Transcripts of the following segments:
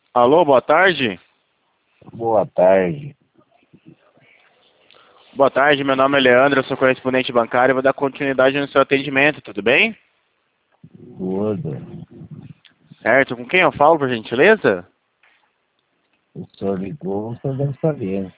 Alô, boa tarde. Boa tarde. Boa tarde, meu nome é Leandro, eu sou correspondente bancário e vou dar continuidade no seu atendimento, tudo bem? Tudo. Certo, com quem eu falo, por gentileza? O senhor ligou, você deve saber.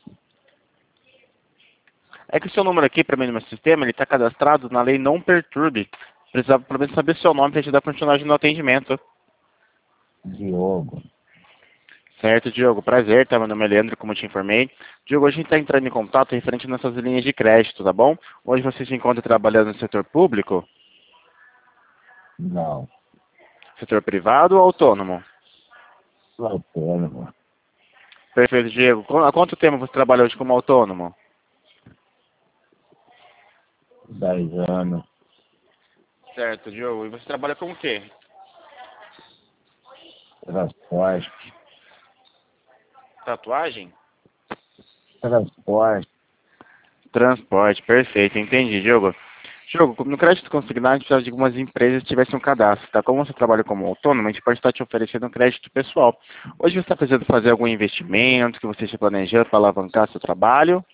É que o seu número aqui, para mim, no meu sistema, ele está cadastrado na lei Não Perturbe. Precisava, pelo menos, saber seu nome para te dar continuidade no atendimento. Diogo. Certo, Diogo, prazer, tá? Meu nome é Leandro, como eu te informei. Diogo, hoje a gente está entrando em contato referente a nossas linhas de crédito, tá bom? Hoje você se encontra trabalhando no setor público, Não. setor privado ou autônomo? Sou autônomo. Perfeito, Diego. Há quanto tempo você trabalha hoje como autônomo? 10 anos. Certo, Diogo. E você trabalha com o quê? Transporte. Tatuagem? Transporte. Transporte, perfeito, entendi, Diogo. Diogo, no crédito consignado a gente precisa de algumas empresas que tivessem um cadastro, tá? Como você trabalha como autônomo, a gente pode estar te oferecendo um crédito pessoal. Hoje você está precisando fazer algum investimento que você esteja planejando para alavancar seu trabalho?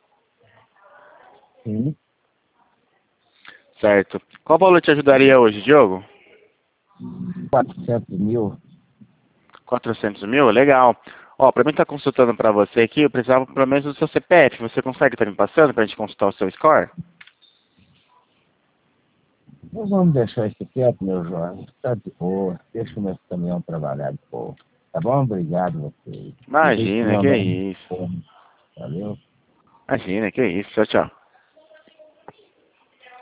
Sim. Certo. Qual valor te ajudaria hoje, Diogo? 400.000. 400 mil? Legal. Ó, para mim estar consultando para você aqui, eu precisava pelo menos do seu CPF. Você consegue estar me passando para a gente consultar o seu score? Nós vamos deixar isso quieto, meu jovem. Tá de boa. Deixa o meu caminhão trabalhar de boa. Tá bom? Obrigado, você. Imagina, que Investimento. isso. Valeu. Imagina, que isso. Tchau, tchau.